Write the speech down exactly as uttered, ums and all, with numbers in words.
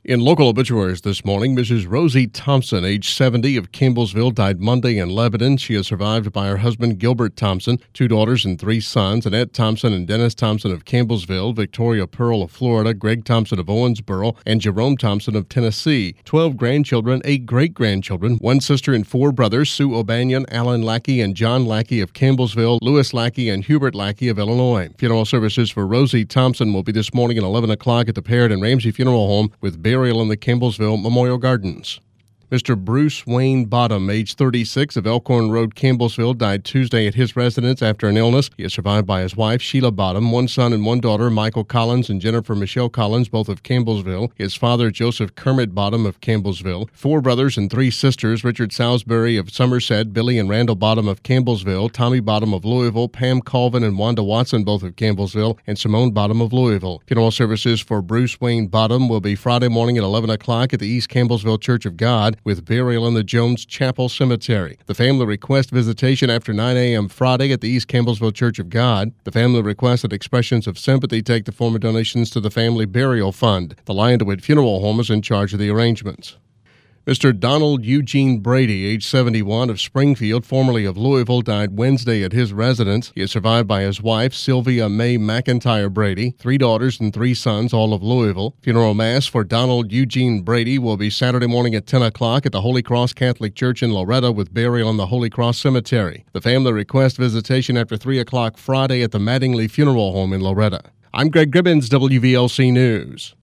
In local obituaries this morning, Missus Rosie Thompson, age seventy, of Campbellsville, died Monday in Lebanon. She is survived by her husband, Gilbert Thompson, two daughters and three sons, Annette Thompson and Dennis Thompson of Campbellsville, Victoria Pearl of Florida, Greg Thompson of Owensboro, and Jerome Thompson of Tennessee. Twelve grandchildren, eight great-grandchildren, one sister and four brothers, Sue O'Banion, Alan Lackey, and John Lackey of Campbellsville, Louis Lackey, and Hubert Lackey of Illinois. Funeral services for Rosie Thompson will be this morning at eleven o'clock at the Parrott and Ramsey Funeral Home, with burial in the Campbellsville Memorial Gardens. Mister Bruce Wayne Bottom, age thirty-six, of Elkhorn Road, Campbellsville, died Tuesday at his residence after an illness. He is survived by his wife, Sheila Bottom, one son and one daughter, Michael Collins and Jennifer Michelle Collins, both of Campbellsville, his father, Joseph Kermit Bottom of Campbellsville, four brothers and three sisters, Richard Salisbury of Somerset, Billy and Randall Bottom of Campbellsville, Tommy Bottom of Louisville, Pam Colvin and Wanda Watson, both of Campbellsville, and Simone Bottom of Louisville. Funeral services for Bruce Wayne Bottom will be Friday morning at eleven o'clock at the East Campbellsville Church of God, with burial in the Jones Chapel Cemetery. The family requests visitation after nine a.m. Friday at the East Campbellsville Church of God. The family requests that expressions of sympathy take the form of donations to the Family Burial Fund. The Lyonwood Funeral Home is in charge of the arrangements. Mister Donald Eugene Brady, age seventy-one, of Springfield, formerly of Louisville, died Wednesday at his residence. He is survived by his wife, Sylvia May McIntyre Brady, three daughters and three sons, all of Louisville. Funeral mass for Donald Eugene Brady will be Saturday morning at ten o'clock at the Holy Cross Catholic Church in Loretto, with burial in the Holy Cross Cemetery. The family requests visitation after three o'clock Friday at the Mattingly Funeral Home in Loretto. I'm Greg Gribbins, W V L C News.